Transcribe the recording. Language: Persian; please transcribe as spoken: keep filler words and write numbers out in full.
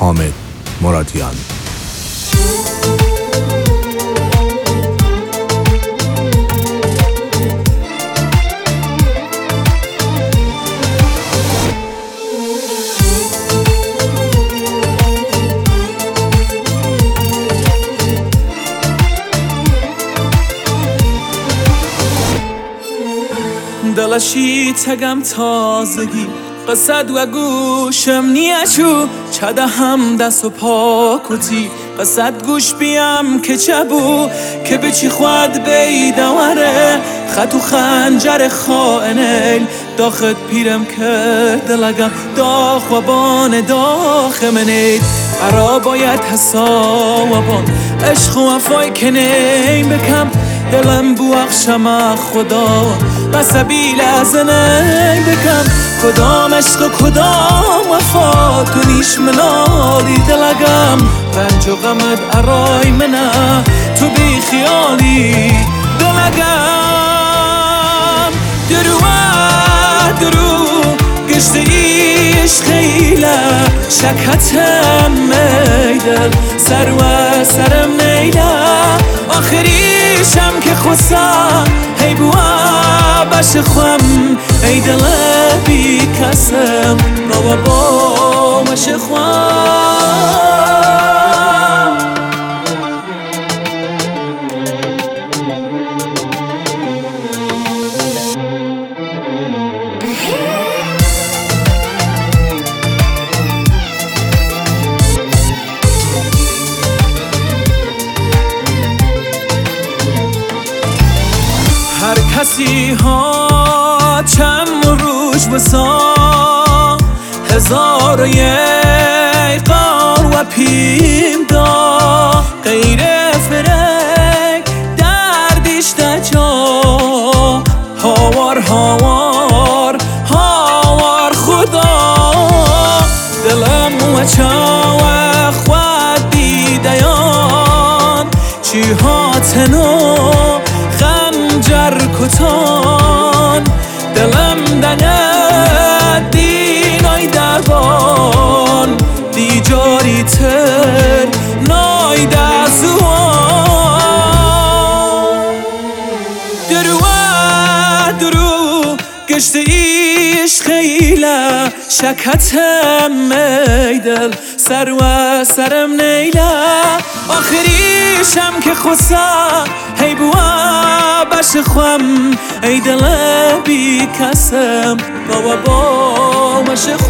حامد مرادیان. دلشی تگم تازگی قصد و گوشم نیچو چده هم دست و پا کتی قصد گوش بیم که چبو که بچی خود بیدواره خط و خنجر خائنیل داخت پیرم کرد لگم داخ و بان داخ منید ارا باید حسا و بان عشق و وفای کنیم بکم دلم بو اخشم خدا و سبیل از نیم بکم کدام عشق و کدام وفا تو نیش منالی دلگم رنج و غمت ارای منه تو بی خیالی دلگم درو درو گشت ایش خیله شکتم میدل سر و سرم نیله آخریشم که خسم هی بوا بش خوام ای دل بی کسم رو با مش خوام هر کسی ها چند روش بسا هزار و یک قار و پیم دا غیر فرک دردش دجا هاوار هاوار هاوار خدا دلم و چا و خود دیدیان چی ها تنو خنجر کتان دلم دنه دینای دربان دیجاری تر نای دزوان درو درو گشت ایش خیله شکتم میدل سر و سرم نیله آخریشم که خسم هی بوا بش خوام ای دل بی کسم بابا با مش